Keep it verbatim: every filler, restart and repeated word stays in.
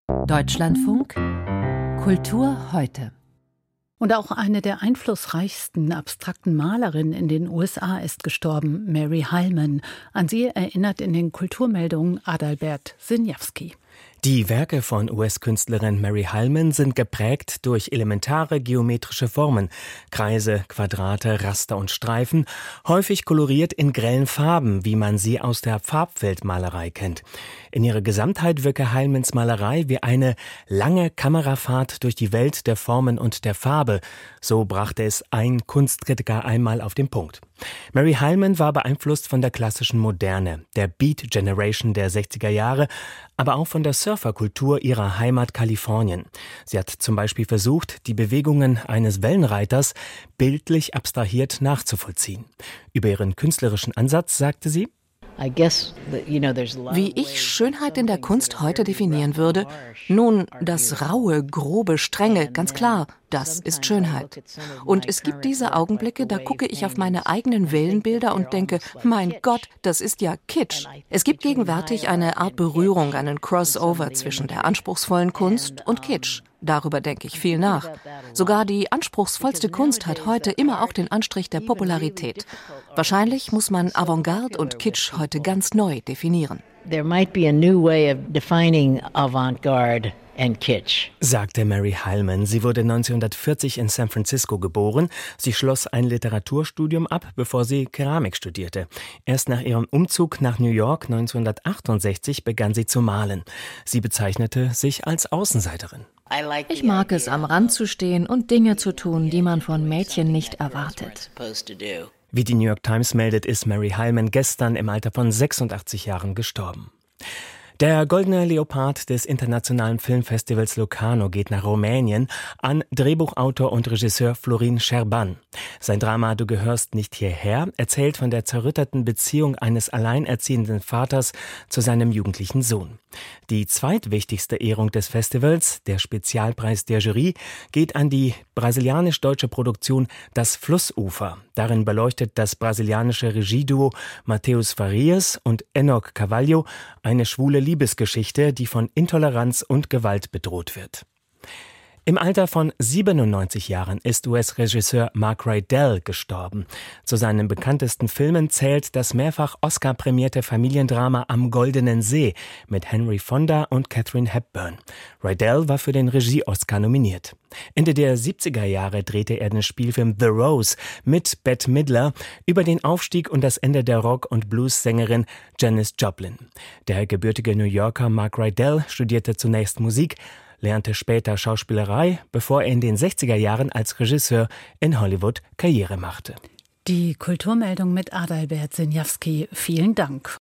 Deutschlandfunk Kultur heute. Und auch eine der einflussreichsten abstrakten Malerinnen in den U S A ist gestorben, Mary Heilman. An sie erinnert in den Kulturmeldungen Adalbert Sinjawski. Die Werke von U S-Künstlerin Mary Heilman sind geprägt durch elementare geometrische Formen, Kreise, Quadrate, Raster und Streifen, häufig koloriert in grellen Farben, wie man sie aus der Farbfeldmalerei kennt. In ihrer Gesamtheit wirke Heilmans Malerei wie eine lange Kamerafahrt durch die Welt der Formen und der Farbe. So brachte es ein Kunstkritiker einmal auf den Punkt. Mary Heilman war beeinflusst von der klassischen Moderne, der Beat Generation der sechziger Jahre, aber auch von der Surferkultur ihrer Heimat Kalifornien. Sie hat zum Beispiel versucht, die Bewegungen eines Wellenreiters bildlich abstrahiert nachzuvollziehen. Über ihren künstlerischen Ansatz sagte sie: Wie ich Schönheit in der Kunst heute definieren würde? Nun, das raue, grobe, strenge, ganz klar, das ist Schönheit. Und es gibt diese Augenblicke, da gucke ich auf meine eigenen Wellenbilder und denke, mein Gott, das ist ja Kitsch. Es gibt gegenwärtig eine Art Berührung, einen Crossover zwischen der anspruchsvollen Kunst und Kitsch. Darüber denke ich viel nach. Sogar die anspruchsvollste Kunst hat heute immer auch den Anstrich der Popularität. Wahrscheinlich muss man Avantgarde und Kitsch heute ganz neu definieren. There might be a new way of defining avant-garde and kitsch, sagte Mary Heilman. Sie wurde neunzehnhundertvierzig in San Francisco geboren. Sie schloss ein Literaturstudium ab, bevor sie Keramik studierte. Erst nach ihrem Umzug nach New York neunzehnhundertachtundsechzig begann sie zu malen. Sie bezeichnete sich als Außenseiterin. Ich mag es, am Rand zu stehen und Dinge zu tun, die man von Mädchen nicht erwartet. Wie die New York Times meldet, ist Mary Heilman gestern im Alter von sechsundachtzig Jahren gestorben. Der Goldene Leopard des Internationalen Filmfestivals Locarno geht nach Rumänien an Drehbuchautor und Regisseur Florin Scherban. Sein Drama »Du gehörst nicht hierher« erzählt von der zerrütteten Beziehung eines alleinerziehenden Vaters zu seinem jugendlichen Sohn. Die zweitwichtigste Ehrung des Festivals, der Spezialpreis der Jury, geht an die brasilianisch-deutsche Produktion »Das Flussufer«. Darin beleuchtet das brasilianische Regieduo Matheus Farias und Enoch Carvalho eine schwule Liebesgeschichte, die von Intoleranz und Gewalt bedroht wird. Im Alter von siebenundneunzig Jahren ist U S-Regisseur Mark Rydell gestorben. Zu seinen bekanntesten Filmen zählt das mehrfach Oscar-prämierte Familiendrama Am Goldenen See mit Henry Fonda und Katharine Hepburn. Rydell war für den Regie-Oscar nominiert. Ende der siebziger Jahre drehte er den Spielfilm The Rose mit Bette Midler über den Aufstieg und das Ende der Rock- und Blues-Sängerin Janis Joplin. Der gebürtige New Yorker Mark Rydell studierte zunächst Musik, lernte später Schauspielerei, bevor er in den sechziger Jahren als Regisseur in Hollywood Karriere machte. Die Kulturmeldung mit Adalbert Sinjawski. Vielen Dank.